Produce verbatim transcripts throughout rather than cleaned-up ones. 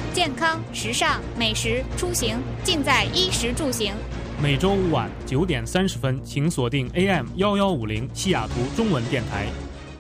健康、时尚、美食、出行，尽在衣食住行。 每周五晚九点三十分，请锁定 A M 一一五零西雅图中文电台。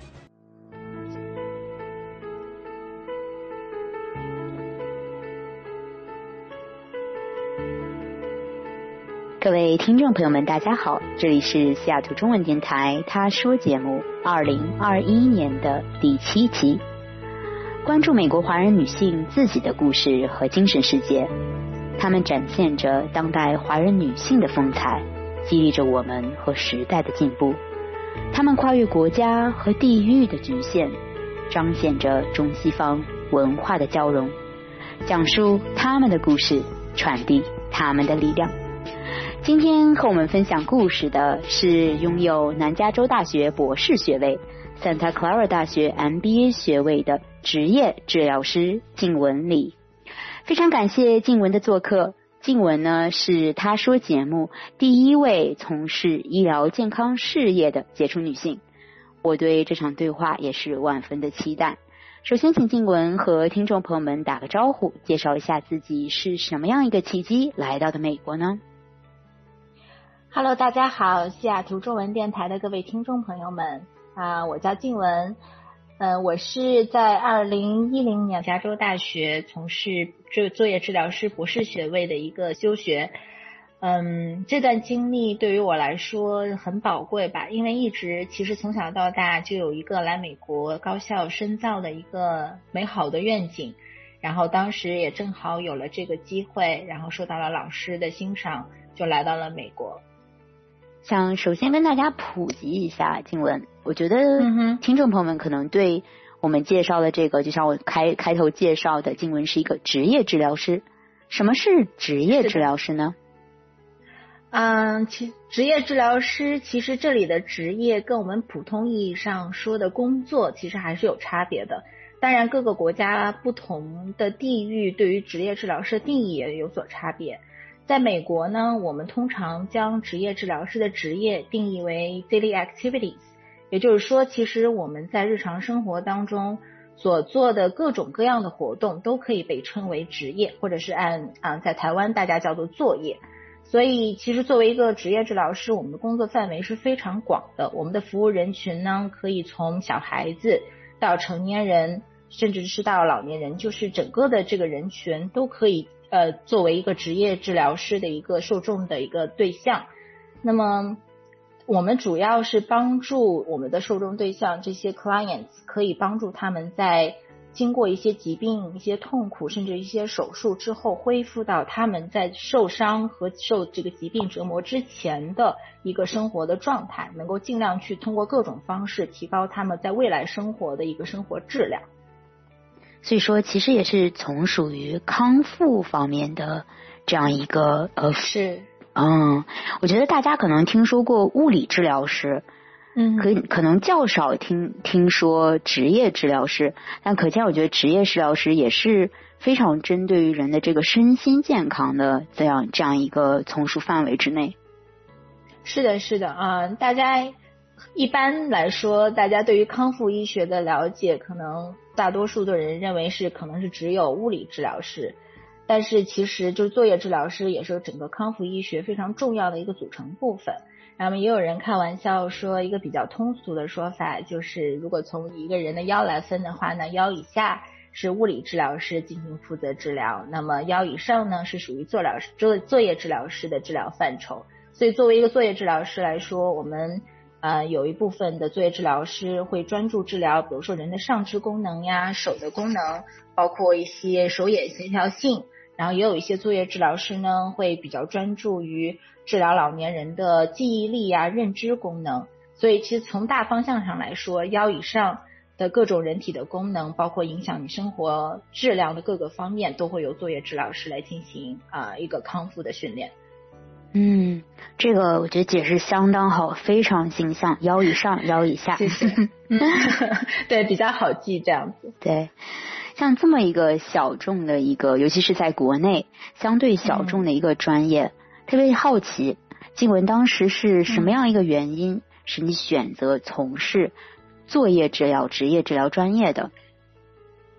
各位听众朋友们，大家好，这里是西雅图中文电台他说节目二零二一年的第七期，关注美国华人女性自己的故事和精神世界，她们展现着当代华人女性的风采，激励着我们和时代的进步。她们跨越国家和地域的局限，彰显着中西方文化的交融，讲述她们的故事，传递她们的力量。今天和我们分享故事的是拥有南加州大学博士学位、Santa Clara 大学 M B A 学位的职业治疗师静雯里。非常感谢静雯的做客。静雯呢是他说节目第一位从事医疗健康事业的杰出女性，我对这场对话也是万分的期待。首先请静雯和听众朋友们打个招呼，介绍一下自己是什么样一个契机来到的美国呢？ Hello， 大家好，西雅图中文电台的各位听众朋友们啊，我叫静雯，呃，我是在二零一零年加州大学从事这作业治疗师博士学位的一个修学。嗯，这段经历对于我来说很宝贵吧，因为一直其实从小到大就有一个来美国高校深造的一个美好的愿景，然后当时也正好有了这个机会，然后受到了老师的欣赏，就来到了美国。 想首先跟大家普及一下静雯，我觉得听众朋友们可能对我们介绍的这个，就像我开开头介绍的，静雯是一个职业治疗师。什么是职业治疗师呢？ 嗯，其职业治疗师其实这里的职业跟我们普通意义上说的工作其实还是有差别的。当然各个国家不同的地域对于职业治疗师的定义也有所差别。在美国呢，我们通常将职业治疗师的职业定义为 daily activities， 也就是说其实我们在日常生活当中所做的各种各样的活动都可以被称为职业，或者是按啊在台湾大家叫做作业。所以其实作为一个职业治疗师，我们的工作范围是非常广的，我们的服务人群呢可以从小孩子到成年人，甚至是到老年人，就是整个的这个人群都可以呃，作为一个职业治疗师的一个受众的一个对象。那么我们主要是帮助我们的受众对象这些 clients， 可以帮助他们在经过一些疾病、一些痛苦甚至一些手术之后，恢复到他们在受伤和受这个疾病折磨之前的一个生活的状态，能够尽量去通过各种方式提高他们在未来生活的一个生活质量。 所以说其实也是从属于康复方面的这样一个呃是嗯，我觉得大家可能听说过物理治疗师，嗯，可可能较少听听说职业治疗师，但可见我觉得职业治疗师也是非常针对于人的这个身心健康的这样这样一个从属范围之内。 是的是的啊、呃，大家一般来说大家对于康复医学的了解，可能大多数的人认为是可能是只有物理治疗师，但是其实就是作业治疗师也是整个康复医学非常重要的一个组成部分。那么也有人开玩笑说，一个比较通俗的说法就是如果从一个人的腰来分的话呢，腰以下是物理治疗师进行负责治疗，那么腰以上呢是属于作疗作作业治疗师的治疗范畴。所以作为一个作业治疗师来说，我们呃，有一部分的作业治疗师会专注治疗比如说人的上肢功能呀、手的功能，包括一些手眼协调性，然后也有一些作业治疗师呢会比较专注于治疗老年人的记忆力呀、认知功能。所以其实从大方向上来说，腰以上的各种人体的功能，包括影响你生活质量的各个方面，都会由作业治疗师来进行啊、呃、一个康复的训练。 嗯，这个我觉得解释相当好，非常形象，腰以上腰以下。 谢谢对，比较好记这样子。 对，像这么一个小众的一个，尤其是在国内相对小众的一个专业，嗯、特别好奇静雯当时是什么样一个原因、嗯、使你选择从事作业治疗职业治疗专业的？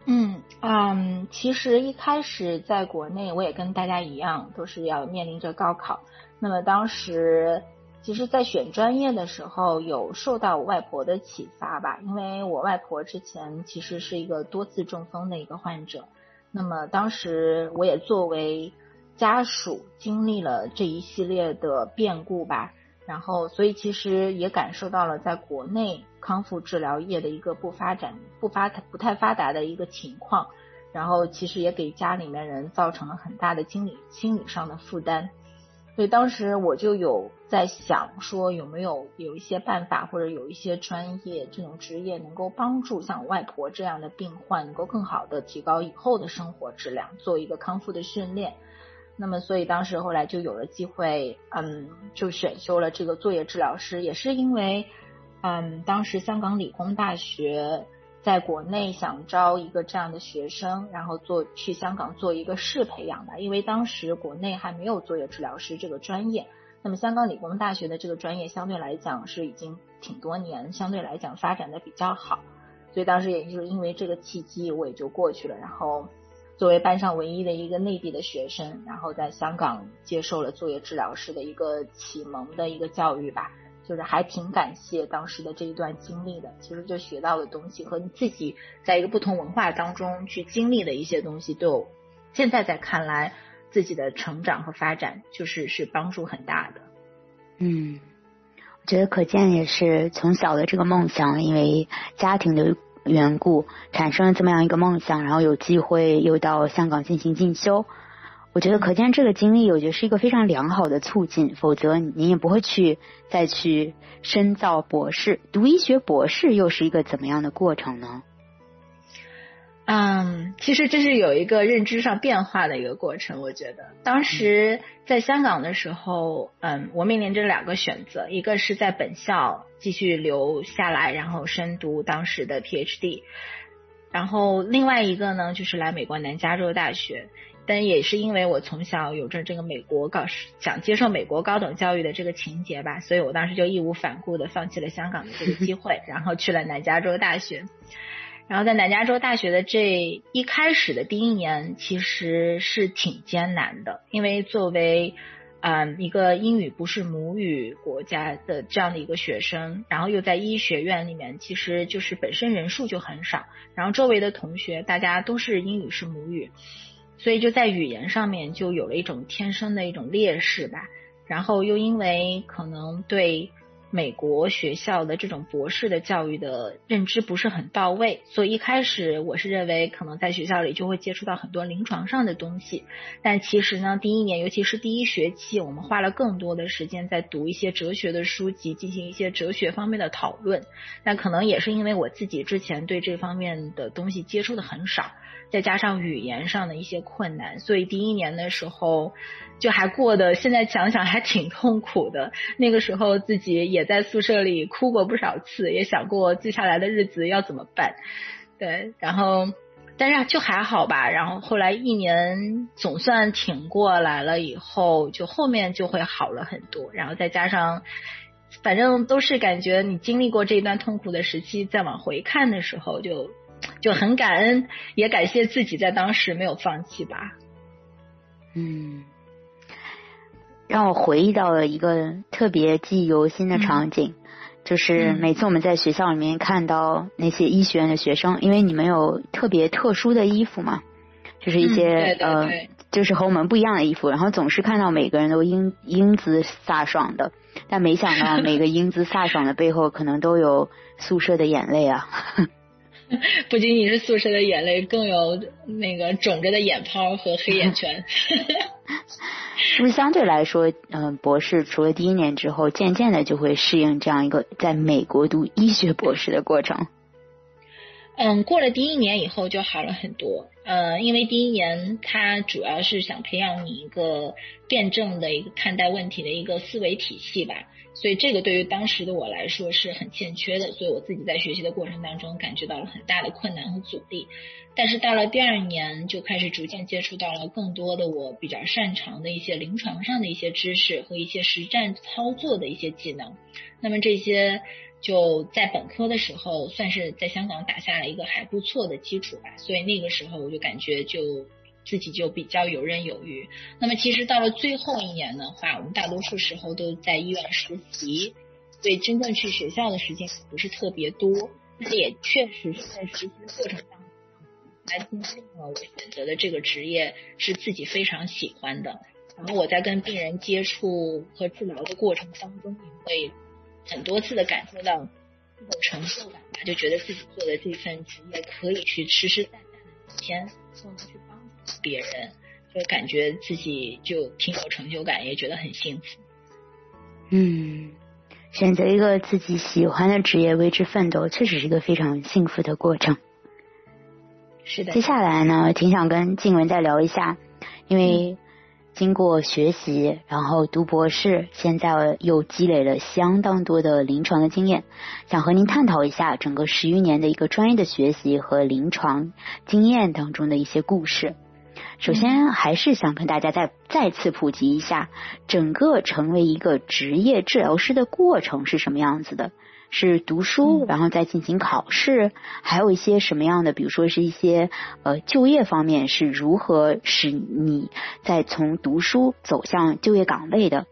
嗯嗯，其实一开始在国内我也跟大家一样，都是要面临着高考。那么当时其实在选专业的时候有受到我外婆的启发吧，因为我外婆之前其实是一个多次中风的一个患者，那么当时我也作为家属经历了这一系列的变故吧，然后所以其实也感受到了在国内康复治疗业的一个不发展不发不太发达的一个情况，然后其实也给家里面人造成了很大的心理心理上的负担。所以当时我就有在想说有没有有一些办法或者有一些专业这种职业能够帮助像我外婆这样的病患能够更好的提高以后的生活质量，做一个康复的训练。那么所以当时后来就有了机会，嗯，就选修了这个作业治疗师，也是因为嗯，当时香港理工大学在国内想招一个这样的学生，然后做去香港做一个试培养吧，因为当时国内还没有作业治疗师这个专业，那么香港理工大学的这个专业相对来讲是已经挺多年，相对来讲发展的比较好，所以当时也就是因为这个契机我也就过去了，然后作为班上唯一的一个内地的学生，然后在香港接受了作业治疗师的一个启蒙的一个教育吧，就是还挺感谢当时的这一段经历的，其实就学到的东西和你自己在一个不同文化当中去经历的一些东西，对我现在在看来自己的成长和发展就是是帮助很大的。 嗯，我觉得可见也是从小的这个梦想，因为家庭的缘故产生了这么样一个梦想，然后有机会又到香港进行进修，我觉得可见这个经历我觉得是一个非常良好的促进，否则你也不会去再去深造博士。读医学博士又是一个怎么样的过程呢？ 嗯，其实这是有一个认知上变化的一个过程，我觉得当时在香港的时候，嗯，我面临着两个选择，一个是在本校继续留下来，然后深读当时的 P H D， 然后另外一个呢就是来美国南加州大学，但也是因为我从小有着这个美国高想接受美国高等教育的这个情节吧，所以我当时就义无反顾的放弃了香港的这个机会，然后去了南加州大学。然后在南加州大学的这一开始的第一年其实是挺艰难的，因为作为嗯一个英语不是母语国家的这样的一个学生，然后又在医学院里面其实就是本身人数就很少，然后周围的同学大家都是英语是母语，所以就在语言上面就有了一种天生的一种劣势吧，然后又因为可能对美国学校的这种博士的教育的认知不是很到位，所以一开始我是认为可能在学校里就会接触到很多临床上的东西，但其实呢第一年尤其是第一学期我们花了更多的时间在读一些哲学的书籍，进行一些哲学方面的讨论，那可能也是因为我自己之前对这方面的东西接触的很少，再加上语言上的一些困难，所以第一年的时候就还过得现在想想还挺痛苦的，那个时候自己也在宿舍里哭过不少次，也想过接下来的日子要怎么办，对，然后但是就还好吧，然后后来一年总算挺过来了以后，就后面就会好了很多，然后再加上反正都是感觉你经历过这段痛苦的时期，再往回看的时候就就很感恩，也感谢自己在当时没有放弃吧。 嗯，让我回忆到了一个特别记忆犹新的场景，嗯，就是每次我们在学校里面看到那些医学院的学生，因为你们有特别特殊的衣服嘛，就是一些、嗯、对对对呃，就是和我们不一样的衣服，然后总是看到每个人都英英姿飒爽的，但没想到每个英姿飒爽的背后可能都有宿舍的眼泪啊。 不仅仅是宿舍的眼泪，更有那个肿着的眼泡和黑眼圈。 是不是相对来说，嗯、呃，博士除了第一年之后，渐渐的就会适应这样一个在美国读医学博士的过程？ 嗯，过了第一年以后就好了很多。呃，因为第一年它主要是想培养你一个辩证的一个看待问题的一个思维体系吧，所以这个对于当时的我来说是很欠缺的，所以我自己在学习的过程当中感觉到了很大的困难和阻力。但是到了第二年就开始逐渐接触到了更多的我比较擅长的一些临床上的一些知识和一些实战操作的一些技能，那么这些就在本科的时候算是在香港打下了一个还不错的基础吧，所以那个时候我就感觉就自己就比较游刃有余。那么其实到了最后一年的话，我们大多数时候都在医院实习，所以真正去学校的时间不是特别多，但也确实是在实习的过程当中来经历了我选择的这个职业是自己非常喜欢的。然后我在跟病人接触和治疗的过程当中，也会很多次的感受到这种成就感吧，就觉得自己做的这份职业可以去实实在在的钱都能去帮助别人，就感觉自己就挺有成就感，也觉得很幸福。 嗯，选择一个自己喜欢的职业为之奋斗，确实是一个非常幸福的过程。 是的。 接下来呢，挺想跟静雯再聊一下，因为经过学习，然后读博士，现在又积累了相当多的临床的经验，想和您探讨一下整个十余年的一个专业的学习和临床经验当中的一些故事。首先还是想跟大家再再次普及一下，整个成为一个职业治疗师的过程是什么样子的。是读书然后再进行考试，还有一些什么样的，比如说是一些呃就业方面是如何使你再从读书走向就业岗位的。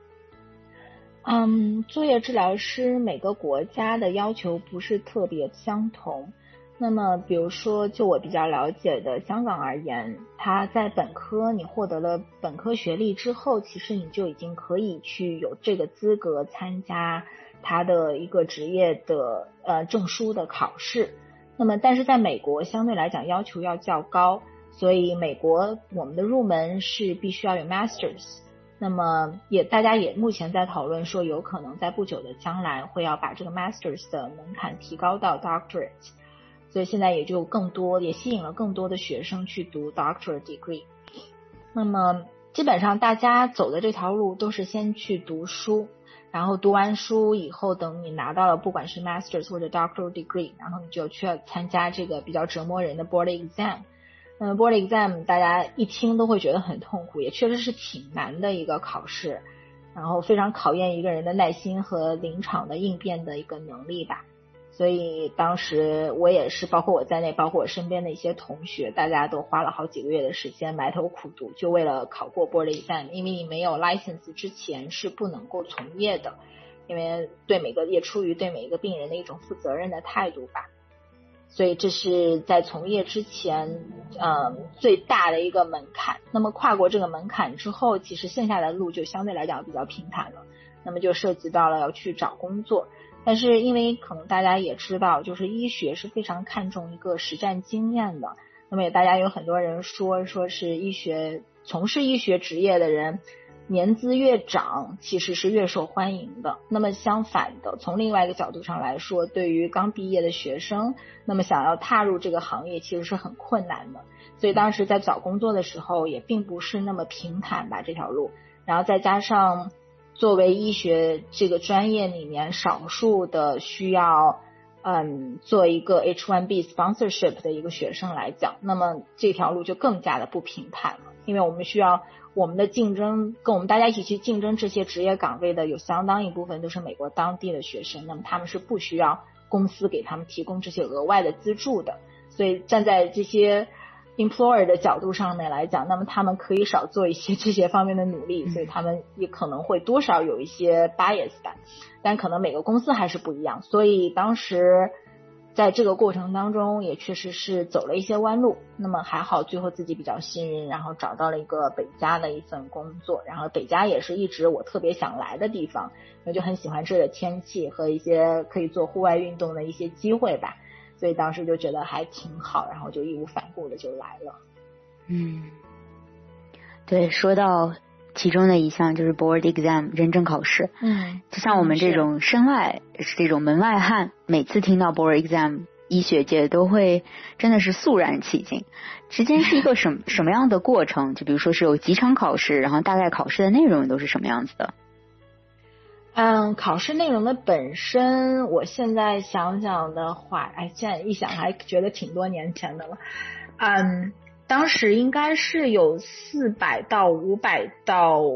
嗯，作业治疗师每个国家的要求不是特别相同。那么比如说就我比较了解的香港而言，他在本科你获得了本科学历之后，其实你就已经可以去有这个资格参加他的一个职业的呃证书的考试。那么但是在美国相对来讲要求要较高，所以美国我们的入门是必须要有 Masters。那么也大家也目前在讨论说有可能在不久的将来会要把这个 Masters 的门槛提高到 Doctorate， 所以现在也就更多也吸引了更多的学生去读 Doctorate degree。 那么基本上大家走的这条路都是先去读书，然后读完书以后，等你拿到了不管是 Masters 或者 Doctoral degree， 然后你就需要参加这个比较折磨人的 Board exam。 那么 Board exam 大家一听都会觉得很痛苦，也确实是挺难的一个考试，然后非常考验一个人的耐心和临场的应变的一个能力吧。所以当时我也是，包括我在内，包括我身边的一些同学，大家都花了好几个月的时间埋头苦读，就为了考过 Board exam。 因为你没有 license 之前是不能够从业的，因为对每个也出于对每一个病人的一种负责任的态度吧。所以这是在从业之前嗯最大的一个门槛。那么跨过这个门槛之后，其实剩下的路就相对来讲比较平坦了，那么就涉及到了要去找工作。但是因为可能大家也知道，就是医学是非常看重一个实战经验的，那么也大家有很多人说说是医学从事医学职业的人年资越长其实是越受欢迎的。那么相反的，从另外一个角度上来说，对于刚毕业的学生，那么想要踏入这个行业其实是很困难的。所以当时在找工作的时候也并不是那么平坦吧这条路。然后再加上作为医学这个专业里面少数的需要嗯做一个 H 一 B sponsorship 的一个学生来讲，那么这条路就更加的不平坦了。因为我们需要我们的竞争跟我们大家一起去竞争这些职业岗位的有相当一部分都是美国当地的学生，那么他们是不需要公司给他们提供这些额外的资助的。所以站在这些 employer 的角度上面来讲，那么他们可以少做一些这些方面的努力，所以他们也可能会多少有一些 bias 感，但可能每个公司还是不一样。所以当时在这个过程当中也确实是走了一些弯路，那么还好最后自己比较信任，然后找到了一个北加的一份工作。然后北加也是一直我特别想来的地方，我就很喜欢这儿的天气和一些可以做户外运动的一些机会吧，所以当时就觉得还挺好，然后就义无反顾的就来了。 嗯，对，说到其中的一项就是 board exam 认证考试。 嗯， 就像我们这种身外是这种门外汉，每次听到 board exam， 医学界都会真的是肃然起敬。之间是一个什么什么样的过程？就比如说是有几场考试，然后大概考试的内容都是什么样子的？ 嗯，考试内容的本身，我现在想想的话，哎，现在一想还觉得挺多年前的了。嗯，当时应该是有四百到五百道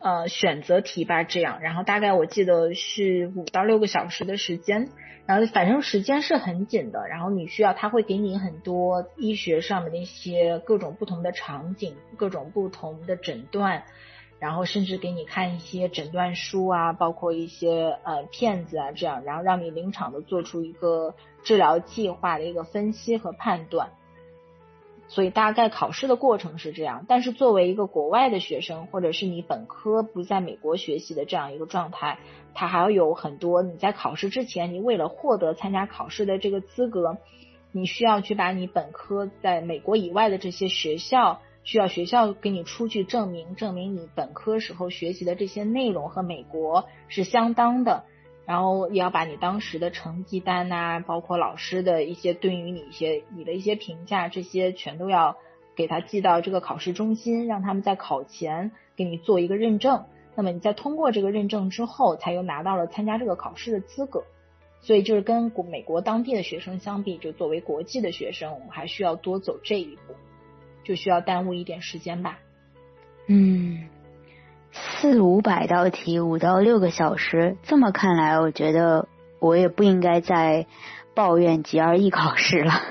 呃选择题吧，这样，然后大概我记得是五到六个小时的时间，然后反正时间是很紧的，然后你需要他会给你很多医学上面的一些各种不同的场景，各种不同的诊断，然后甚至给你看一些诊断书啊，包括一些呃片子啊这样，然后让你临场的做出一个治疗计划的一个分析和判断。所以大概考试的过程是这样，但是作为一个国外的学生，或者是你本科不在美国学习的这样一个状态，它还要有很多你在考试之前，你为了获得参加考试的这个资格，你需要去把你本科在美国以外的这些学校，需要学校给你出具证明，证明你本科时候学习的这些内容和美国是相当的，然后也要把你当时的成绩单啊，包括老师的一些对于你一些你的一些评价，这些全都要给他寄到这个考试中心，让他们在考前给你做一个认证。那么你在通过这个认证之后，才又拿到了参加这个考试的资格。所以就是跟美国当地的学生相比，就作为国际的学生，我们还需要多走这一步，就需要耽误一点时间吧。 嗯。四五百道题，五到六个小时，这么看来，我觉得我也不应该再抱怨 G R E 考试了。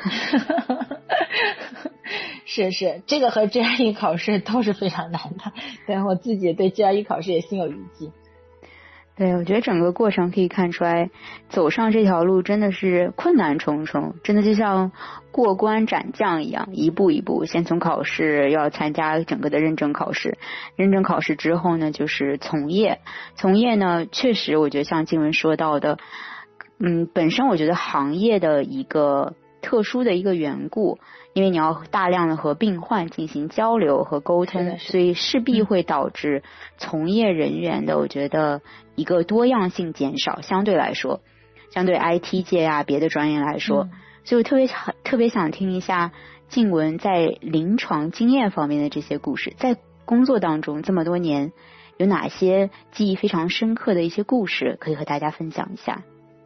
是是，这个和 G R E 考试都是非常难的。对，我自己对 G R E 考试也心有余悸。 对，我觉得整个过程可以看出来，走上这条路真的是困难重重，真的就像过关斩将一样，一步一步，先从考试要参加整个的认证考试，认证考试之后呢，就是从业，从业呢，确实我觉得像静文说到的，嗯，本身我觉得行业的一个特殊的一个缘故，因为你要大量的和病患进行交流和沟通，所以势必会导致从业人员的我觉得一个多样性减少，相对来说相对 I T 界啊别的专业来说、嗯、所以我特别特别想听一下静文在临床经验方面的这些故事，在工作当中这么多年有哪些记忆非常深刻的一些故事可以和大家分享一下。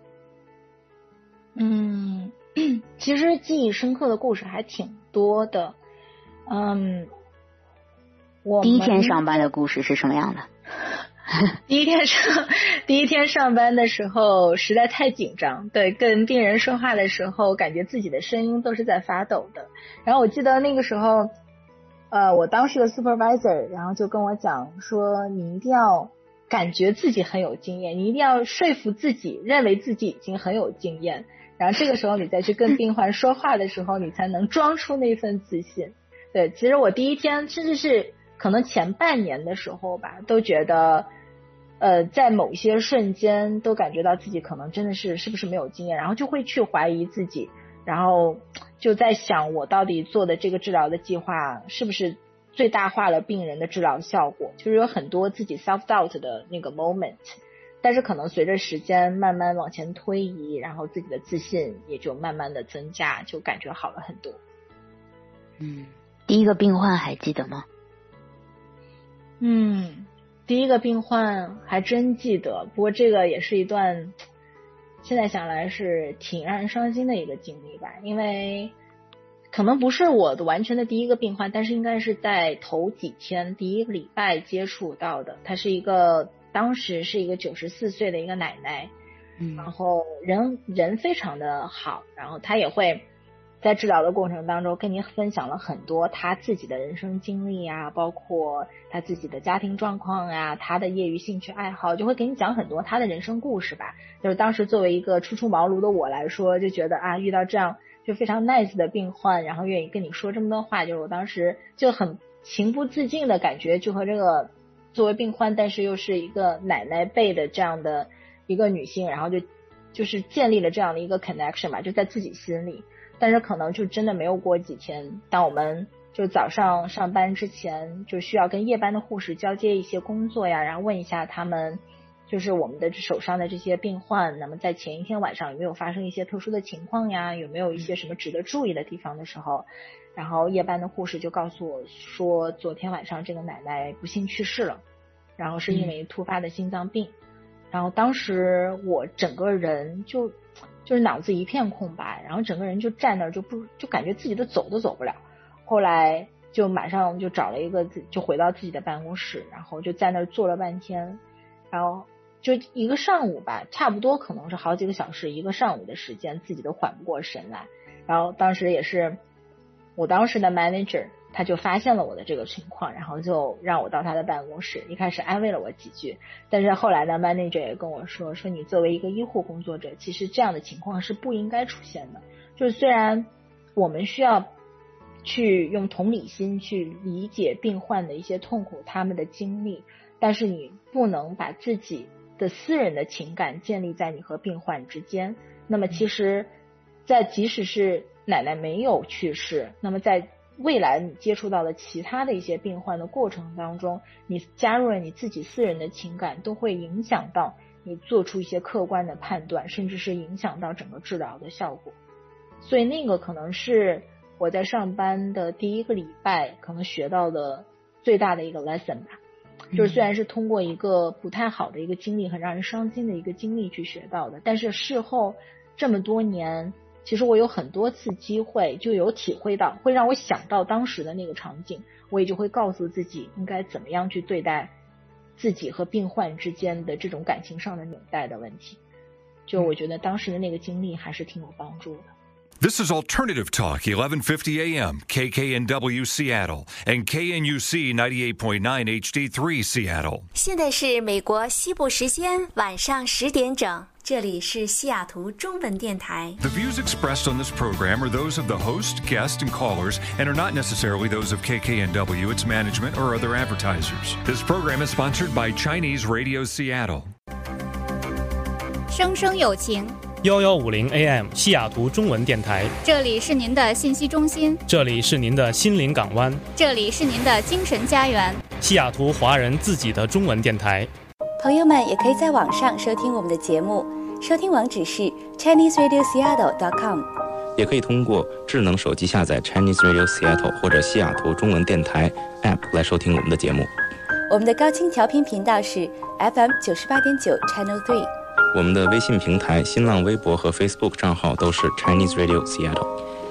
嗯，其实记忆深刻的故事还挺多的。嗯，我第一天上班的故事是什么样的？ 第一天上第一天上班的时候实在太紧张，对，跟病人说话的时候感觉自己的声音都是在发抖的。然后我记得那个时候呃，我当时的 supervisor 然后就跟我讲说，你一定要感觉自己很有经验，你一定要说服自己认为自己已经很有经验，然后这个时候你再去跟病患说话的时候你才能装出那份自信。对，其实我第一天甚至是可能前半年的时候吧，都觉得呃，在某一些瞬间都感觉到自己可能真的是是不是没有经验，然后就会去怀疑自己，然后就在想我到底做的这个治疗的计划是不是最大化了病人的治疗效果，就是有很多自己 self doubt 的那个 moment。但是可能随着时间慢慢往前推移，然后自己的自信也就慢慢的增加，就感觉好了很多。 嗯，第一个病患还记得吗？ 嗯，第一个病患还真记得，不过这个也是一段现在想来是挺让人伤心的一个经历吧，因为可能不是我的完全的第一个病患，但是应该是在头几天第一个礼拜接触到的。他是一个当时是一个九十四岁的一个奶奶，嗯，然后人人非常的好，然后他也会在治疗的过程当中跟你分享了很多他自己的人生经历啊，包括他自己的家庭状况啊，他的业余兴趣爱好，就会给你讲很多他的人生故事吧。就是当时作为一个初出茅庐的我来说，就觉得啊，遇到这样就非常 nice 的病患，然后愿意跟你说这么多话，就是我当时就很情不自禁的感觉，就和这个作为病患但是又是一个奶奶辈的这样的一个女性，然后就就是建立了这样的一个 connection 吧，就在自己心里。但是可能就真的没有过几天，当我们就早上上班之前就需要跟夜班的护士交接一些工作呀，然后问一下他们就是我们的手上的这些病患，那么在前一天晚上有没有发生一些特殊的情况呀，有没有一些什么值得注意的地方的时候，然后夜班的护士就告诉我说，昨天晚上这个奶奶不幸去世了，然后是因为突发的心脏病。然后当时我整个人就就是脑子一片空白，然后整个人就站那儿就不就感觉自己都走都走不了。后来就马上就找了一个就回到自己的办公室，然后就在那儿坐了半天，然后就一个上午吧，差不多可能是好几个小时，一个上午的时间自己都缓不过神来。然后当时也是我当时的 manager 他就发现了我的这个情况，然后就让我到他的办公室，一开始安慰了我几句，但是后来呢 manager 也跟我说说你作为一个医护工作者，其实这样的情况是不应该出现的，就是虽然我们需要去用同理心去理解病患的一些痛苦，他们的经历，但是你不能把自己的私人的情感建立在你和病患之间。那么其实在即使是奶奶没有去世，那么在未来你接触到的其他的一些病患的过程当中，你加入了你自己私人的情感，都会影响到你做出一些客观的判断，甚至是影响到整个治疗的效果。所以那个可能是我在上班的第一个礼拜可能学到的最大的一个 lesson 吧，就是虽然是通过一个不太好的一个经历，很让人伤心的一个经历去学到的，但是事后这么多年，其实我有很多次机会就有体会到，会让我想到当时的那个场景，我也就会告诉自己应该怎么样去对待自己和病患之间的这种感情上的纽带的问题。就我觉得当时的那个经历还是挺有帮助的。 This is Alternative Talk, eleven fifty A M, K K N W Seattle, and K N U C ninety-eight point nine H D three Seattle. 现在是美国西部时间晚上十点整，这里是西雅图中文电台。 The views expressed on this program are those of the host, guests, and callers, and are not necessarily those of K K N W, its management, or other advertisers. This program is sponsored by Chinese Radio Seattle. 生生有情一一五零 A M 西雅图中文电台， 这里是您的信息中心， 这里是您的心灵港湾， 这里是您的精神家园， 西雅图华人自己的中文电台。 朋友们也可以在网上收听我们的节目，收听网址是 chinese radio seattle dot com， 也可以通过智能手机下载 Chinese Radio Seattle 或者西雅图中文电台 App 来收听我们的节目。 我们的高清调频频道是 F M 九十八点九 Channel three。 我们的微信平台、新浪微博和 Facebook 账号都是 Chinese Radio Seattle。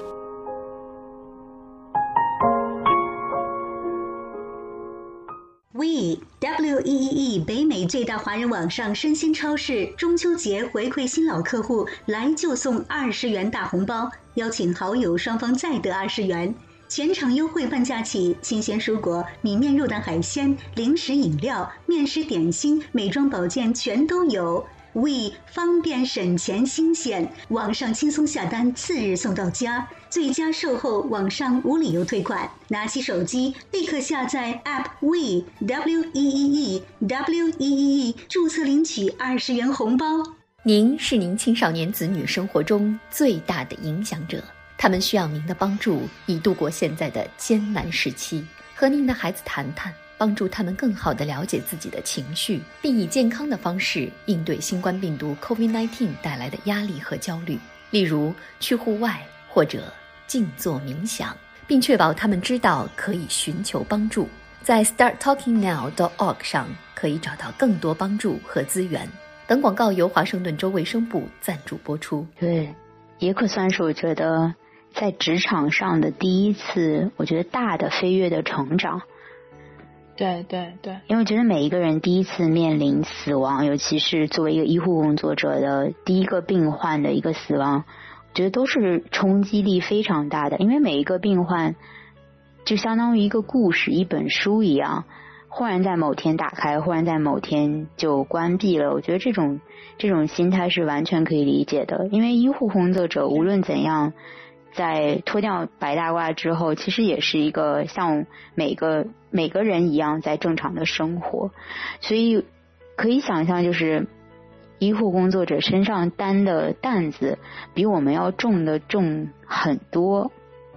We W E E E 北美最大华人网上生鲜超市中秋节回馈新老客户，来就送二十元大红包，邀请好友双方再得二十元。全场优惠半价起，新鲜蔬果、米面肉蛋海鲜、零食饮料、面食点心、美妆保健全都有。We 方便省钱新鲜，网上轻松下单，次日送到家，最佳售后，网上无理由退款。拿起手机立刻下载 App We W E E E W E E E， 注册领取二十元红包。 您是您青少年子女生活中最大的影响者，他们需要您的帮助，以度过现在的艰难时期。和您的孩子谈谈，帮助他们更好地了解自己的情绪，并以健康的方式应对新冠病毒 COVID 十九 带来的压力和焦虑，例如去户外或者静坐冥想，并确保他们知道可以寻求帮助。在 start talking now dot org 上可以找到更多帮助和资源。本广告由华盛顿州卫生部赞助播出。 对，也可算是我觉得在职场上的第一次，我觉得大的飞跃的成长。 对对对， 因为我觉得每一个人第一次面临死亡，尤其是作为一个医护工作者的第一个病患的一个死亡，我觉得都是冲击力非常大的。因为每一个病患就相当于一个故事，一本书一样，忽然在某天打开，忽然在某天就关闭了。我觉得这种这种心态是完全可以理解的。因为医护工作者无论怎样，在脱掉白大褂之后，其实也是一个像每个每个人一样在正常的生活，所以可以想象，就是医护工作者身上担的担子比我们要重的重很多。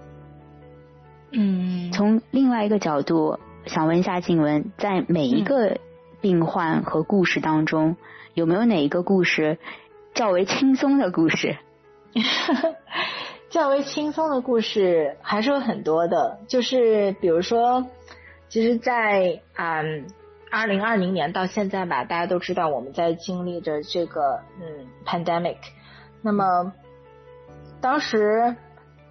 嗯， 从另外一个角度想问一下静雯，在每一个病患和故事当中，嗯、有没有哪一个故事较为轻松的故事？ 较为轻松的故事还是有很多的，就是比如说其实在嗯二零二零年到现在吧，大家都知道我们在经历着这个嗯 pandemic， 那么当时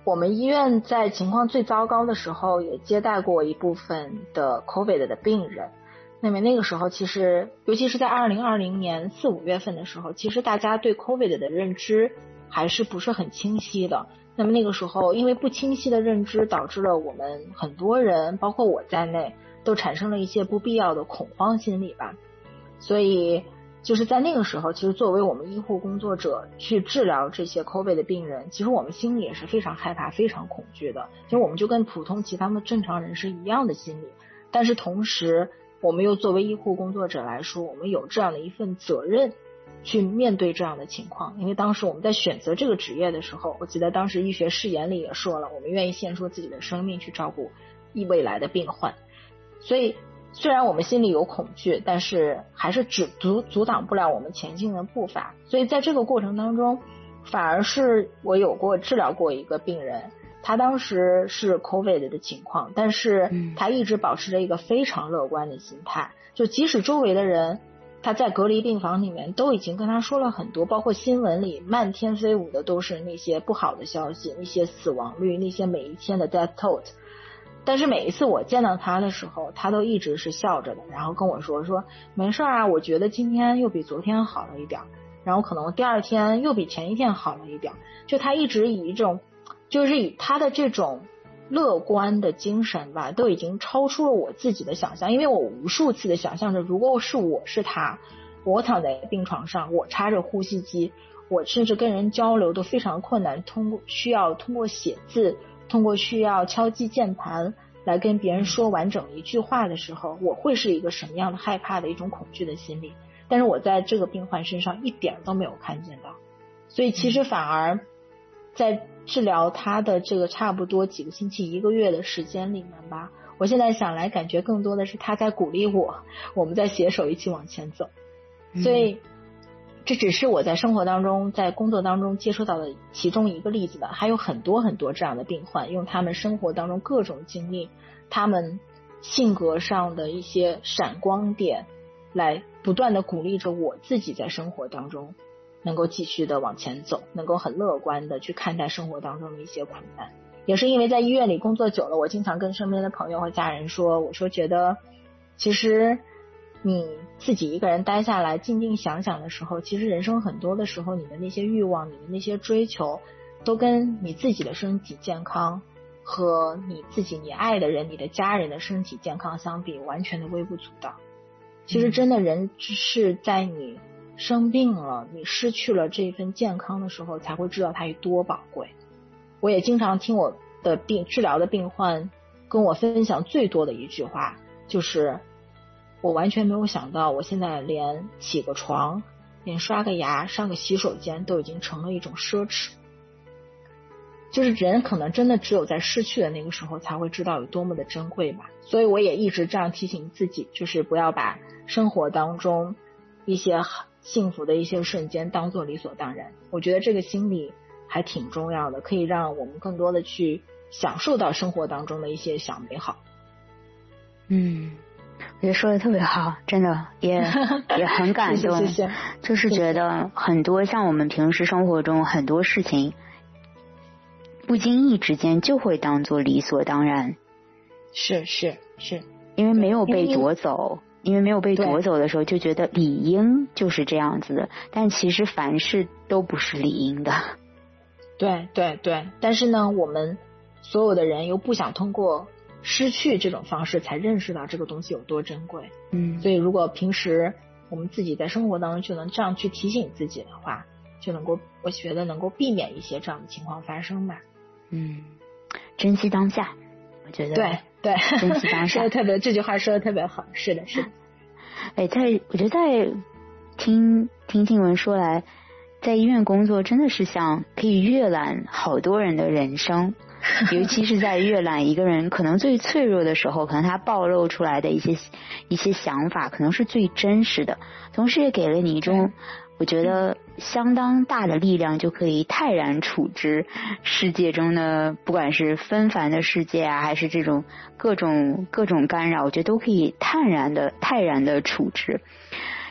我们医院在情况最糟糕的时候也接待过一部分的 COVID 的病人。那么那个时候其实尤其是在二零二零年四五月份的时候，其实大家对 COVID 的认知还是不是很清晰的。那么那个时候因为不清晰的认知，导致了我们很多人包括我在内都产生了一些不必要的恐慌心理吧。所以就是在那个时候，其实作为我们医护工作者去治疗这些 COVID 的病人，其实我们心里也是非常害怕非常恐惧的。其实我们就跟普通其他的正常人是一样的心理，但是同时我们又作为医护工作者来说，我们有这样的一份责任去面对这样的情况。因为当时我们在选择这个职业的时候，我记得当时医学誓言里也说了，我们愿意献出自己的生命去照顾未来的病患。所以虽然我们心里有恐惧，但是还是只阻阻挡不了我们前进的步伐。所以在这个过程当中，反而是我有过治疗过一个病人，他当时是 COVID 的情况，但是他一直保持着一个非常乐观的心态，就即使周围的人他在隔离病房里面都已经跟他说了很多，包括新闻里漫天飞舞的都是那些不好的消息，那些死亡率，那些每一天的 death toll， 但是每一次我见到他的时候，他都一直是笑着的，然后跟我说说没事啊，我觉得今天又比昨天好了一点，然后可能第二天又比前一天好了一点。就他一直以一种就是以他的这种乐观的精神吧，都已经超出了我自己的想象。因为我无数次的想象着，如果是我是他，我躺在病床上，我插着呼吸机，我甚至跟人交流都非常困难，通过需要通过写字，通过需要敲击键盘来跟别人说完整一句话的时候，我会是一个什么样的害怕的一种恐惧的心理。但是我在这个病患身上一点都没有看见到。所以其实反而在治疗他的这个差不多几个星期一个月的时间里面吧，我现在想来感觉更多的是他在鼓励我，我们在携手一起往前走。所以这只是我在生活当中在工作当中接触到的其中一个例子的，还有很多很多这样的病患，用他们生活当中各种经历，他们性格上的一些闪光点来不断的鼓励着我自己在生活当中能够继续的往前走，能够很乐观的去看待生活当中的一些苦难。也是因为在医院里工作久了，我经常跟身边的朋友和家人说，我说觉得其实你自己一个人待下来静静想想的时候，其实人生很多的时候，你的那些欲望，你的那些追求，都跟你自己的身体健康和你自己你爱的人，你的家人的身体健康相比，完全的微不足道。其实真的人是在你生病了，你失去了这份健康的时候，才会知道它有多宝贵。我也经常听我的病治疗的病患跟我分享最多的一句话，就是我完全没有想到，我现在连起个床，连刷个牙，上个洗手间都已经成了一种奢侈。就是人可能真的只有在失去的那个时候才会知道有多么的珍贵吧。所以我也一直这样提醒自己，就是不要把生活当中一些幸福的一些瞬间当作理所当然。我觉得这个心理还挺重要的，可以让我们更多的去享受到生活当中的一些小美好。 嗯，我觉得说的特别好，真的也也很感动。谢谢谢谢。就是觉得很多像我们平时生活中很多事情，不经意之间就会当作理所当然。 是是是， 因为没有被夺走，因为没有被夺走的时候，就觉得理应就是这样子的，但其实凡事都不是理应的。 对对对，但是呢，我们所有的人又不想通过失去这种方式才认识到这个东西有多珍贵。 嗯， 所以如果平时我们自己在生活当中就能这样去提醒自己的话，就能够，我觉得能够避免一些这样的情况发生吧。 嗯，珍惜当下，我觉得对对， 珍惜当下， 说的特别，这句话说的特别好。是的，是的。 哎，在我觉得在听听静文说来，在医院工作真的是像可以阅览好多人的人生，尤其是在阅览一个人可能最脆弱的时候，可能他暴露出来的一些一些想法，可能是最真实的，同时也给了你一种我觉得相当大的力量，就可以泰然处之世界中的不管是纷繁的世界啊，还是这种各种各种干扰，我觉得都可以泰然的泰然的处之。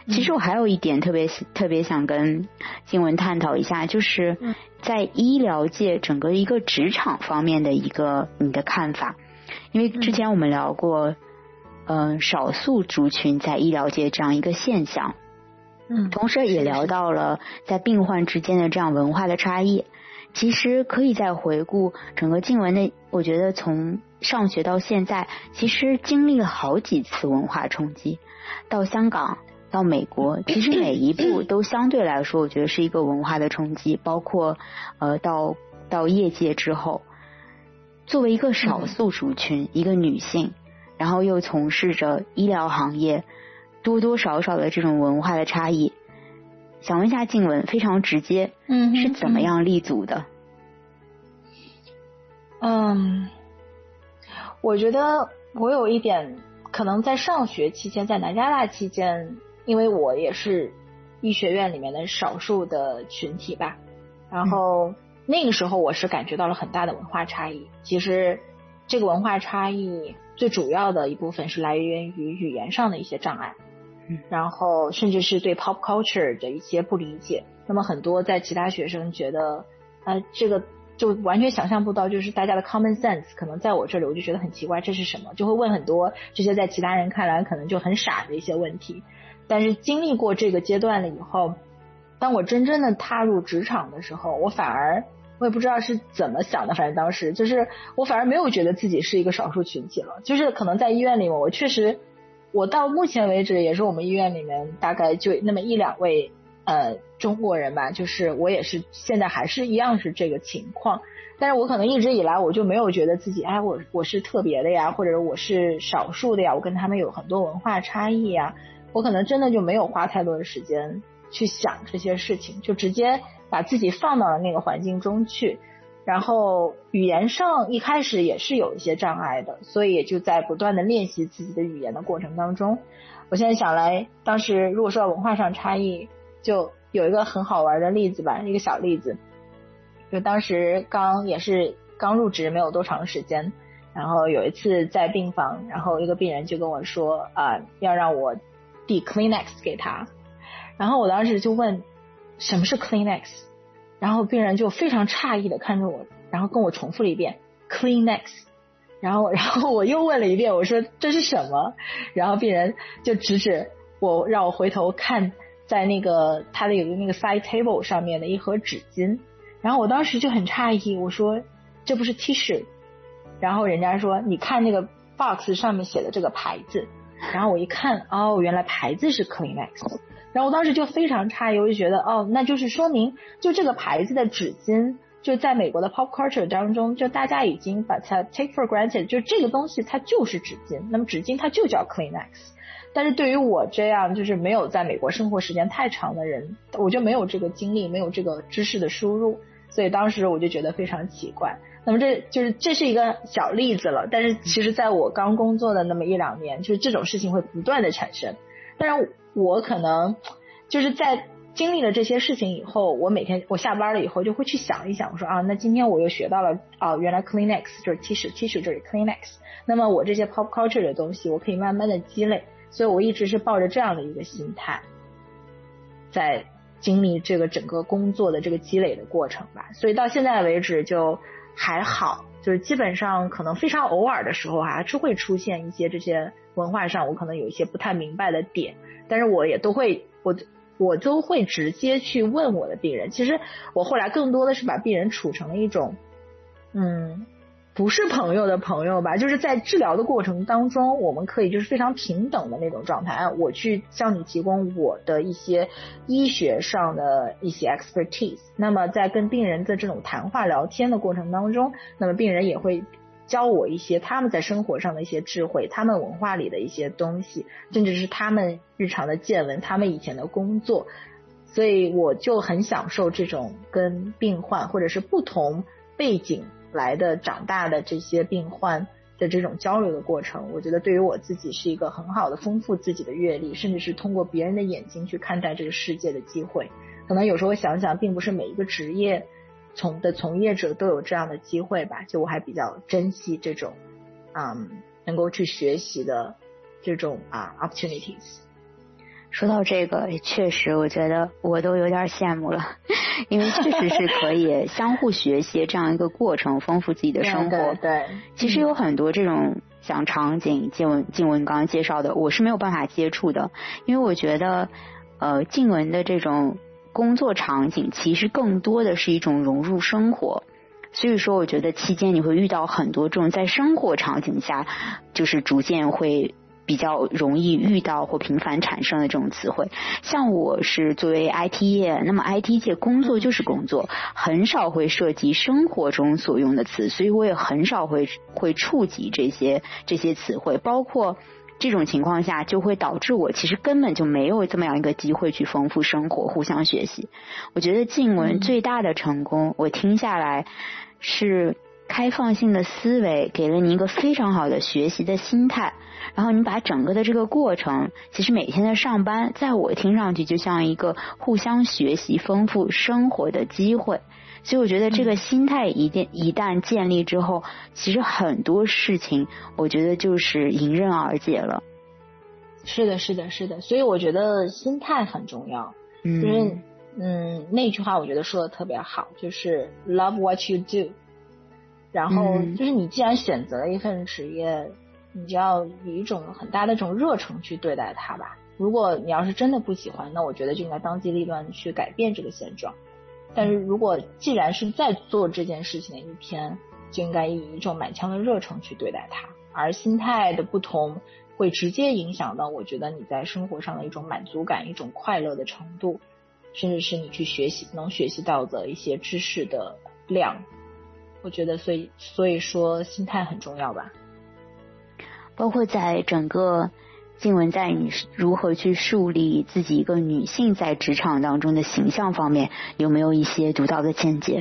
其实我还有一点特别特别想跟静雯探讨一下，就是在医疗界整个一个职场方面的一个你的看法。因为之前我们聊过嗯、呃，少数族群在医疗界这样一个现象， 嗯， 同时也聊到了在病患之间的这样文化的差异。其实可以再回顾整个静雯的，我觉得从上学到现在，其实经历了好几次文化冲击，到香港到美国，其实每一步都相对来说我觉得是一个文化的冲击，包括呃到到业界之后，作为一个少数族群、嗯、一个女性，然后又从事着医疗行业，多多少少的这种文化的差异，想问一下静雯，非常直接， 嗯， 是怎么样立足的？ 嗯，我觉得我有一点可能在上学期间，在南加大期间，因为我也是医学院里面的少数的群体吧，然后那个时候我是感觉到了很大的文化差异。其实这个文化差异最主要的一部分是来源于语言上的一些障碍，然后甚至是对 pop culture 的一些不理解。那么很多在其他学生觉得呃，这个就完全想象不到，就是大家的 common sense 可能在我这里我就觉得很奇怪，这是什么，就会问很多这些在其他人看来可能就很傻的一些问题。但是经历过这个阶段了以后，当我真正的踏入职场的时候，我反而我也不知道是怎么想的，反正当时就是我反而没有觉得自己是一个少数群体了。就是可能在医院里面，我确实我到目前为止也是我们医院里面大概就那么一两位呃中国人吧，就是我也是现在还是一样是这个情况。但是我可能一直以来我就没有觉得自己哎我我是特别的呀，或者我是少数的呀，我跟他们有很多文化差异呀，我可能真的就没有花太多的时间去想这些事情，就直接把自己放到了那个环境中去。然后语言上一开始也是有一些障碍的，所以也就在不断的练习自己的语言的过程当中。我现在想来，当时如果说到文化上差异，就有一个很好玩的例子吧，一个小例子，就当时刚也是刚入职没有多长时间，然后有一次在病房，然后一个病人就跟我说啊、呃，要让我递 Kleenex 给他，然后我当时就问什么是 Kleenex， 然后病人就非常诧异的看着我，然后跟我重复了一遍 Kleenex， 然后然后我又问了一遍，我说这是什么，然后病人就指指我，让我回头看在那个他的有个那个 side table 上面的一盒纸巾，然后我当时就很诧异，我说这不是 tissue， 然后人家说你看那个 box 上面写的这个牌子，然后我一看哦原来牌子是 Kleenex， 然后我当时就非常诧异，我就觉得哦那就是说明就这个牌子的纸巾就在美国的 pop culture 当中，就大家已经把它 take for granted， 就这个东西它就是纸巾，那么纸巾它就叫 Kleenex。但是对于我这样就是没有在美国生活时间太长的人，我就没有这个经历，没有这个知识的输入，所以当时我就觉得非常奇怪。那么这就是这是一个小例子了，但是其实在我刚工作的那么一两年，就是这种事情会不断的产生。当然我可能就是在经历了这些事情以后，我每天我下班了以后就会去想一想，我说啊那今天我又学到了啊原来 Kleenex 就是 tissue tissue 就是 Kleenex， 那么我这些 pop culture 的东西我可以慢慢的积累，所以我一直是抱着这样的一个心态在经历这个整个工作的这个积累的过程吧。所以到现在为止就还好，就是基本上可能非常偶尔的时候还是会出现一些这些文化上我可能有一些不太明白的点，但是我也都会我我都会直接去问我的病人。其实我后来更多的是把病人处成了一种嗯不是朋友的朋友吧，就是在治疗的过程当中我们可以就是非常平等的那种状态，我去向你提供我的一些医学上的一些 expertise， 那么在跟病人的这种谈话聊天的过程当中，那么病人也会教我一些他们在生活上的一些智慧，他们文化里的一些东西，甚至是他们日常的见闻，他们以前的工作。所以我就很享受这种跟病患或者是不同背景来的长大的这些病患的这种交流的过程，我觉得对于我自己是一个很好的丰富自己的阅历，甚至是通过别人的眼睛去看待这个世界的机会。可能有时候想想并不是每一个职业从的从业者都有这样的机会吧，就我还比较珍惜这种嗯能够去学习的这种啊 opportunities。 说到这个，确实我觉得我都有点羡慕了，因为确实是可以相互学习这样一个过程，丰富自己的生活。 对, 对, 对， 其实有很多这种像场景，静文静文刚刚介绍的，我是没有办法接触的，因为我觉得，呃，静文的这种工作场景其实更多的是一种融入生活。所以说我觉得期间你会遇到很多这种在生活场景下就是逐渐会比较容易遇到或频繁产生的这种词汇。像我是作为 I T 业，那么 I T 界工作就是工作，很少会涉及生活中所用的词，所以我也很少会会触及这些这些词汇，包括这种情况下就会导致我其实根本就没有这么样一个机会去丰富生活，互相学习。我觉得静文最大的成功，我听下来是开放性的思维给了你一个非常好的学习的心态，然后你把整个的这个过程，其实每天的上班在我听上去就像一个互相学习丰富生活的机会。所以我觉得这个心态一旦一旦建立之后，其实很多事情我觉得就是迎刃而解了。 是的是的是的，所以我觉得心态很重要。嗯，就是嗯那句话我觉得说的特别好，就是 love what you do， 然后就是你既然选择了一份职业，你就要以一种很大的这种热忱去对待它吧。如果你要是真的不喜欢，那我觉得就应该当机立断去改变这个现状。但是如果既然是在做这件事情的一天，就应该以一种满腔的热忱去对待它，而心态的不同会直接影响到我觉得你在生活上的一种满足感，一种快乐的程度，甚至是你去学习能学习到的一些知识的量。我觉得所以所以说心态很重要吧。 包括在整个静文在你如何去树立自己一个女性在职场当中的形象方面，有没有一些独到的见解？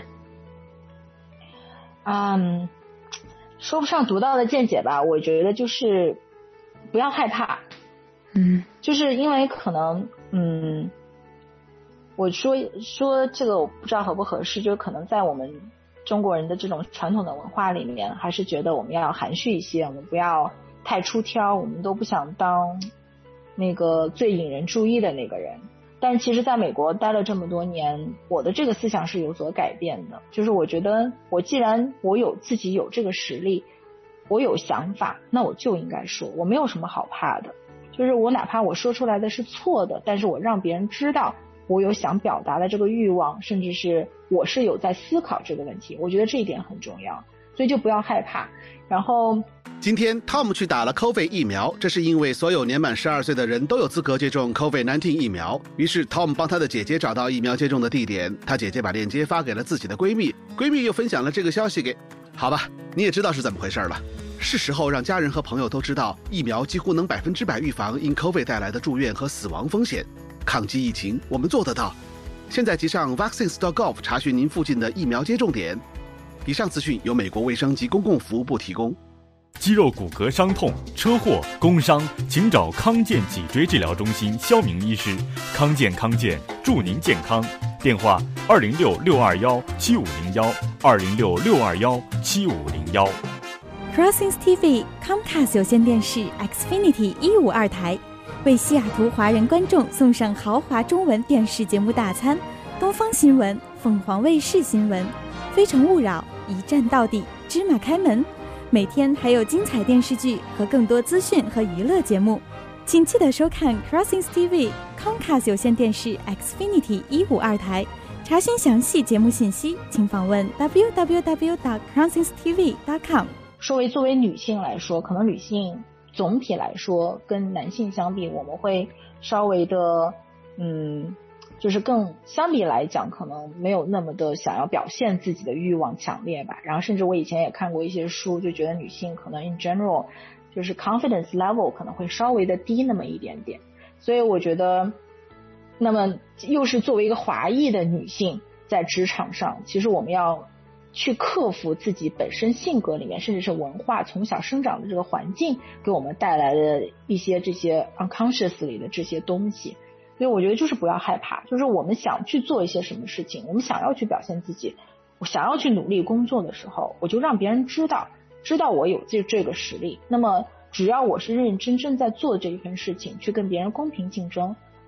嗯，说不上独到的见解吧，我觉得就是不要害怕。 嗯， 就是因为可能嗯，我说说这个我不知道合不合适，就是可能在我们中国人的这种传统的文化里面，还是觉得我们要含蓄一些，我们不要太出挑，我们都不想当那个最引人注意的那个人。但其实在美国待了这么多年，我的这个思想是有所改变的，就是我觉得我既然我有自己有这个实力，我有想法，那我就应该说，我没有什么好怕的。就是我哪怕我说出来的是错的，但是我让别人知道我有想表达的这个欲望，甚至是我是有在思考这个问题，我觉得这一点很重要，所以就不要害怕。然后今天 Tom 去打了 COVID 疫苗，这是因为所有年满十二岁的人都有资格接种 COVID 十九 疫苗。于是 Tom 帮他的姐姐找到疫苗接种的地点，他姐姐把链接发给了自己的闺蜜，闺蜜又分享了这个消息给……好吧，你也知道是怎么回事了。是时候让家人和朋友都知道，疫苗几乎能百分之百预防因 COVID 带来的住院和死亡风险。抗击疫情，我们做得到。现在即上 vaccines dot gov 查询您附近的疫苗接种点。以上资讯由美国卫生及公共服务部提供。 肌肉骨骼伤痛、车祸、工伤，请找康健脊椎治疗中心肖明医师。康健康健，祝您健康。电话：二零六六二幺七五零幺，二零六六二幺七五零幺。 Crossings T V Comcast 有线电视 Xfinity 一五二台，为西雅图华人观众送上豪华中文电视节目大餐：东方新闻、凤凰卫视新闻、非诚勿扰、一站到底、芝麻开门。每天还有精彩电视剧和更多资讯和娱乐节目，请记得收看 Crossings T V Comcast 有线电视 Xfinity 一五二台。查询详细节目信息，请访问 w w w dot crossings t v dot com。 说为作为女性来说，可能女性总体来说跟男性相比，我们会稍微的嗯就是更相比来讲可能没有那么的想要表现自己的欲望强烈吧。然后甚至我以前也看过一些书，就觉得女性可能 in general 就是 confidence level 可能会稍微的低那么一点点。所以我觉得那么又是作为一个华裔的女性在职场上，其实我们要去克服自己本身性格里面甚至是文化从小生长的这个环境给我们带来的一些这些 unconsciously 的这些东西。所以我觉得就是不要害怕，就是我们想去做一些什么事情，我们想要去表现自己，我想要去努力工作的时候，我就让别人知道知道我有这这个实力。那么只要我是认认真真在做这一份事情，去跟别人公平竞争，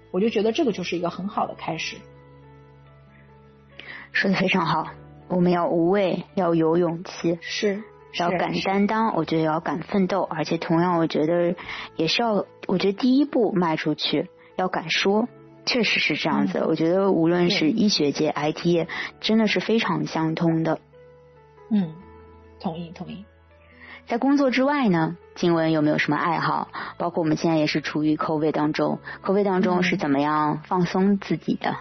我就觉得这个就是一个很好的开始。 说的非常好，我们要无畏，要有勇气， 是要敢担当，我觉得要敢奋斗，而且同样我觉得也是要，我觉得第一步迈出去要敢说，确实是这样子、嗯、我觉得无论是医学界 I T 业真的是非常相通的。 嗯，同意同意。 在工作之外呢，静雯有没有什么爱好？包括我们现在也是处于 COVID 当中 COVID 当中是怎么样放松自己的？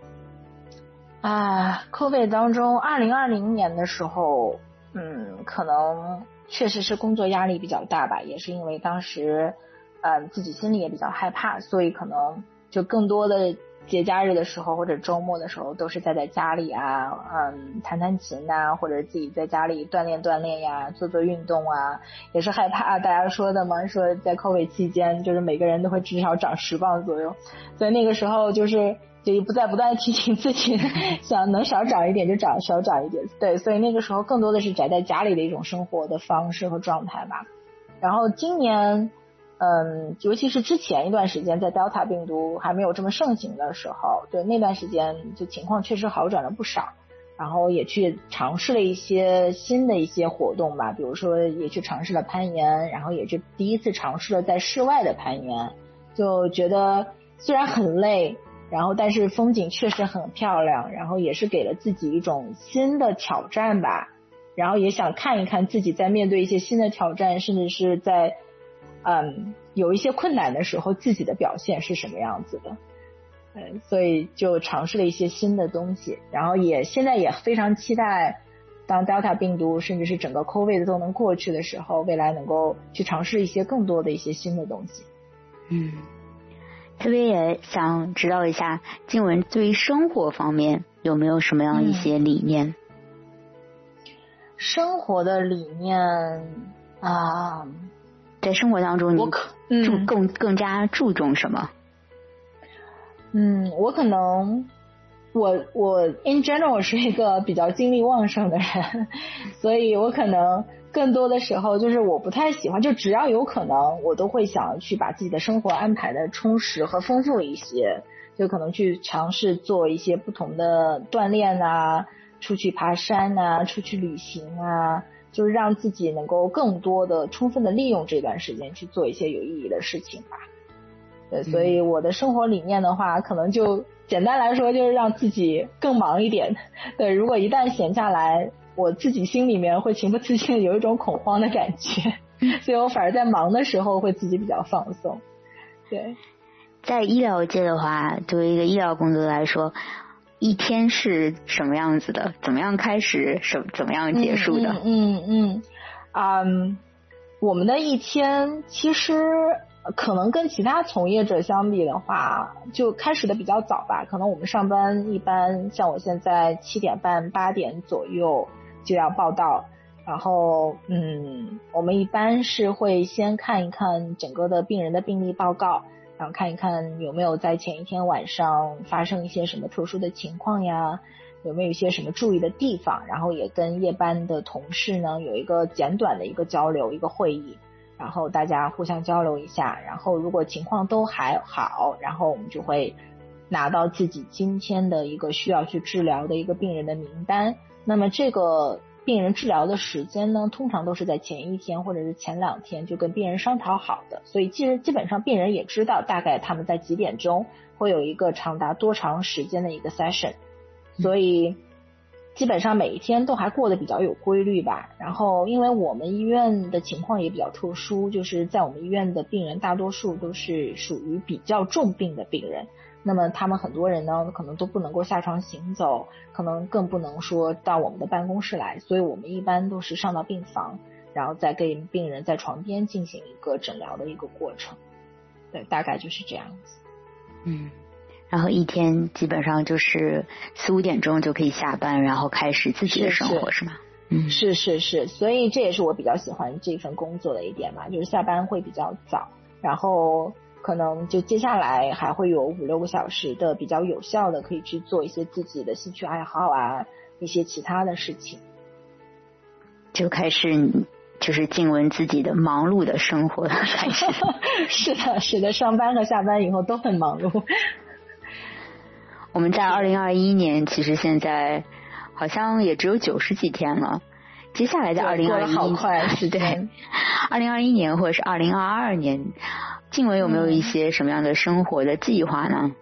啊 COVID 当中二零二零年的时候，嗯，可能确实是工作压力比较大吧，也是因为当时嗯自己心里也比较害怕，所以可能就更多的节假日的时候或者周末的时候都是待在家里啊，嗯，弹弹琴啊，或者自己在家里锻炼锻炼呀，做做运动啊，也是害怕大家说的嘛，说在 COVID 期间就是每个人都会至少长十磅左右，所以那个时候就是就不再不断提醒自己想能少长一点就长少长一点，对，所以那个时候更多的是宅在家里的一种生活的方式和状态吧。然后今年嗯，尤其是之前一段时间在 Delta 病毒还没有这么盛行的时候，对，那段时间就情况确实好转了不少，然后也去尝试了一些新的一些活动吧，比如说也去尝试了攀岩，然后也是第一次尝试了在室外的攀岩，就觉得虽然很累，然后但是风景确实很漂亮，然后也是给了自己一种新的挑战吧，然后也想看一看自己在面对一些新的挑战，甚至是在嗯，有一些困难的时候自己的表现是什么样子的，嗯，所以就尝试了一些新的东西，然后也现在也非常期待当 Delta 病毒甚至是整个 COVID 都能过去的时候，未来能够去尝试一些更多的一些新的东西。 嗯，特别也想知道一下静雯对于生活方面有没有什么样一些理念？嗯、 生活的理念啊。 在生活当中你注、嗯、更更加注重什么？ 嗯，我可能我我 in general 是一个比较精力旺盛的人，所以我可能更多的时候就是我不太喜欢，就只要有可能我都会想去把自己的生活安排的充实和丰富一些，就可能去尝试做一些不同的锻炼啊，出去爬山啊，出去旅行啊，就是让自己能够更多的充分的利用这段时间去做一些有意义的事情吧。对，所以我的生活理念的话，可能就简单来说就是让自己更忙一点。对，如果一旦闲下来，我自己心里面会情不自禁有一种恐慌的感觉，所以我反而在忙的时候会自己比较放松。对， 在医疗界的话，作为一个医疗工作来说，一天是什么样子的？怎么样开始？什怎么样结束的？ 嗯嗯嗯，嗯，我们的一天其实可能跟其他从业者相比的话，就开始的比较早吧。可能我们上班一般像我现在七点半八点左右就要报到，然后嗯，我们一般是会先看一看整个的病人的病历报告。然后看一看有没有在前一天晚上发生一些什么特殊的情况呀，有没有一些什么注意的地方，然后也跟夜班的同事呢有一个简短的一个交流，一个会议，然后大家互相交流一下，然后如果情况都还好，然后我们就会拿到自己今天的一个需要去治疗的一个病人的名单。那么这个病人治疗的时间呢，通常都是在前一天或者是前两天就跟病人商讨好的，所以其实基本上病人也知道大概他们在几点钟会有一个长达多长时间的一个 session， 所以基本上每一天都还过得比较有规律吧。然后因为我们医院的情况也比较特殊，就是在我们医院的病人大多数都是属于比较重病的病人，那么他们很多人呢可能都不能够下床行走，可能更不能说到我们的办公室来，所以我们一般都是上到病房，然后再给病人在床边进行一个诊疗的一个过程。对，大概就是这样子。 嗯，然后一天基本上就是四五点钟就可以下班，然后开始自己的生活， 是, 是吗？嗯， 是是是，所以这也是我比较喜欢这份工作的一点嘛，就是下班会比较早，然后可能就接下来还会有五六个小时的比较有效的可以去做一些自己的兴趣爱好啊，一些其他的事情。 就开始就是静雯自己的忙碌的生活开始。 是的，是的，上班和下班以后都很忙碌。 我们在二零二一年，其实现在好像也只有九十几天了。接下来在二零二一， 好快时间。二零二一年或者是二零二二年，静雯有没有一些什么样的生活的计划呢？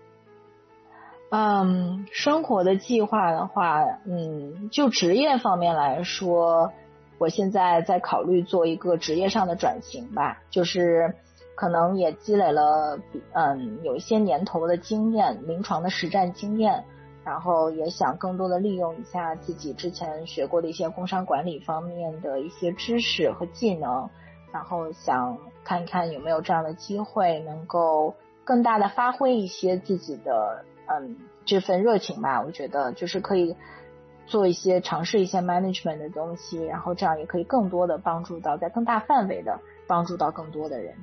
嗯，生活的计划的话，嗯，就职业方面来说，我现在在考虑做一个职业上的转型吧，就是可能也积累了嗯有一些年头的经验，临床的实战经验，然后也想更多的利用一下自己之前学过的一些工商管理方面的一些知识和技能，然后想看一看有没有这样的机会能够更大的发挥一些自己的嗯这份热情吧。我觉得就是可以做一些尝试一些 management 的东西，然后这样也可以更多的帮助到在更大范围的帮助到更多的人。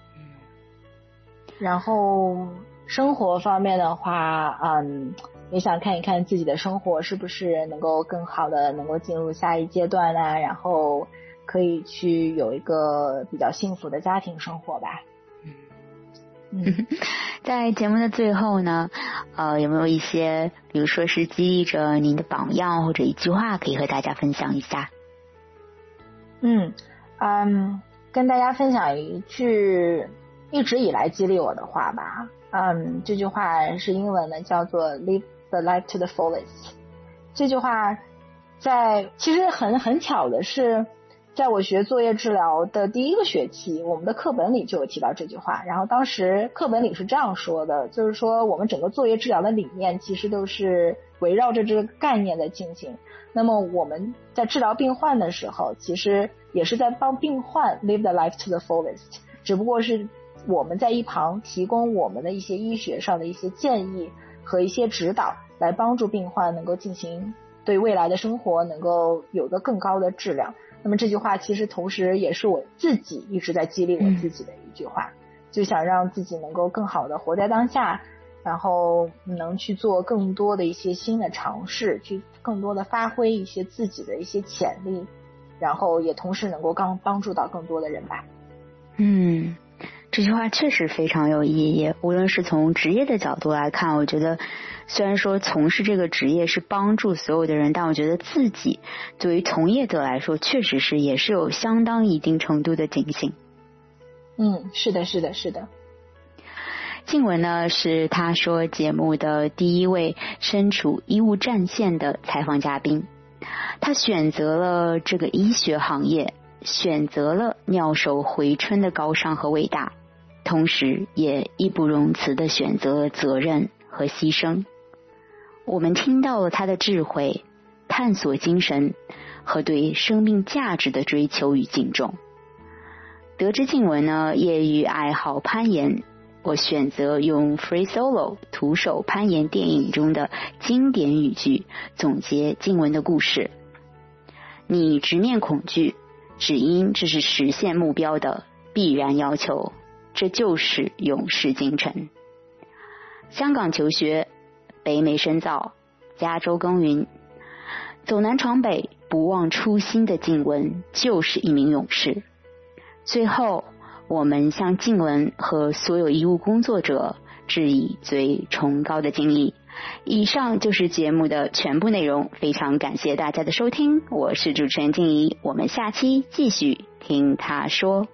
然后生活方面的话，嗯，也想看一看自己的生活是不是能够更好的能够进入下一阶段啊，然后可以去有一个比较幸福的家庭生活吧。 嗯，在节目的最后呢，呃，有没有一些，比如说是激励着您的榜样或者一句话，可以和大家分享一下？ 嗯嗯，跟大家分享一句一直以来激励我的话吧。嗯，这句话是英文的，叫做 Live the life to the fullest。这句话在其实很很巧的是，在我学作业治疗的第一个学期，我们的课本里就有提到这句话。然后当时课本里是这样说的，就是说我们整个作业治疗的理念其实都是围绕着这个概念在进行。那么我们在治疗病患的时候，其实也是在帮病患 live the life to the fullest， 只不过是我们在一旁提供我们的一些医学上的一些建议和一些指导，来帮助病患能够进行对未来的生活能够有个更高的质量。那么这句话其实同时也是我自己一直在激励我自己的一句话，嗯、就想让自己能够更好的活在当下，然后能去做更多的一些新的尝试，去更多的发挥一些自己的一些潜力，然后也同时能够刚帮助到更多的人吧。 嗯，这句话确实非常有意义。无论是从职业的角度来看，我觉得虽然说从事这个职业是帮助所有的人，但我觉得自己作为从业者来说，确实是也是有相当一定程度的警醒。 嗯，是的，是的，是的。 静雯呢，是他说节目的第一位身处医务战线的采访嘉宾。他选择了这个医学行业，选择了妙手回春的高尚和伟大，同时也义不容辞地选择了责任和牺牲。我们听到了他的智慧、探索精神和对生命价值的追求与敬重。得知静雯呢，业余爱好攀岩，我选择用 Free Solo 徒手攀岩电影中的经典语句总结静雯的故事。你直面恐惧，只因这是实现目标的必然要求，这就是勇士精神。香港求学，北美深造，加州耕耘，走南闯北，不忘初心的静雯就是一名勇士。最后，我们向静雯和所有医务工作者致以最崇高的敬意。以上就是节目的全部内容，非常感谢大家的收听，我是主持人静怡，我们下期继续听他说。